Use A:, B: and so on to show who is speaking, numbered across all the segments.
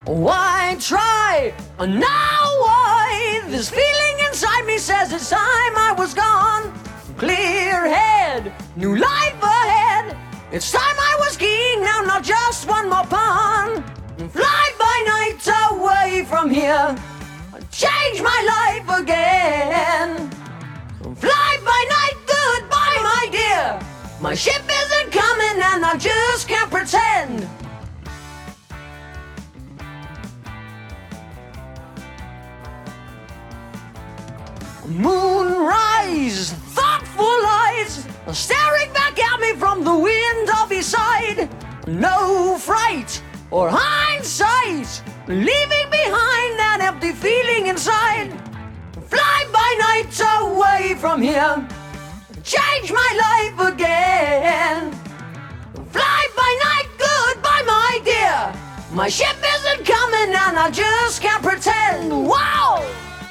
A: Why try? Now why? This feeling inside me says it's time I was gone. Clear head, new life ahead. It's time I was king, now not just one more pawn. Fly by night away from here, change my life again. Fly by night, goodbye my dear. My ship isn't coming and I just can't pretend. Moonrise, thoughtful eyes staring back at me from the window beside. No fright or hindsight, leaving behind that empty feeling inside. Fly by night away from here, change my life again. Fly by night, goodbye my dear. My ship isn't coming and I just can't pretend. Wow!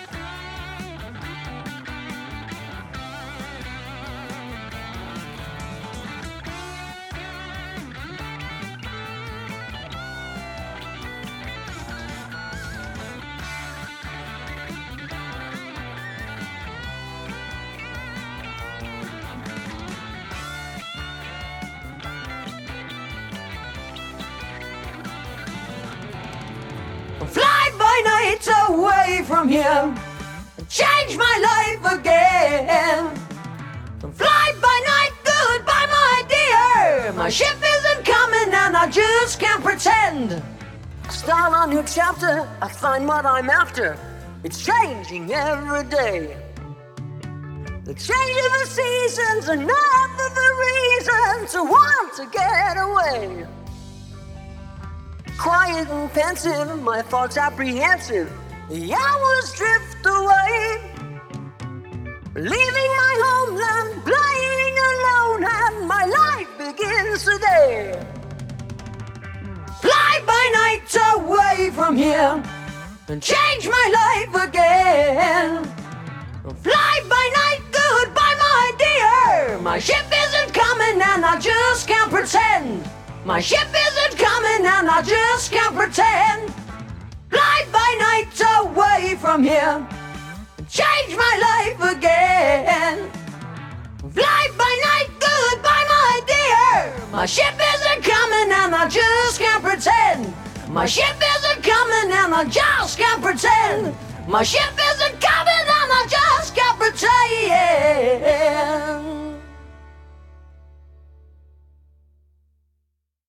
A: Fly by night away from here, change my life again. Fly by night, goodbye my dear. My ship isn't coming and I just can't pretend. Start a new chapter, I find what I'm after. It's changing every day. The change of the seasons, enough of a reason to want to get away. Quiet and pensive, my thoughts apprehensive, the hours drift away, leaving my homeland, playing alone, and my life begins today. Fly by night away from here, and change my life again. Fly by night, goodbye my dear. My ship isn't coming and I just can't pretend. My ship isn't coming and I just can't pretend. Fly by night away from here, change my life again. Fly by night, goodbye my dear. My ship isn't coming and I just can't pretend. My ship isn't coming and I just can't pretend. My ship isn't coming and I just can't pretend.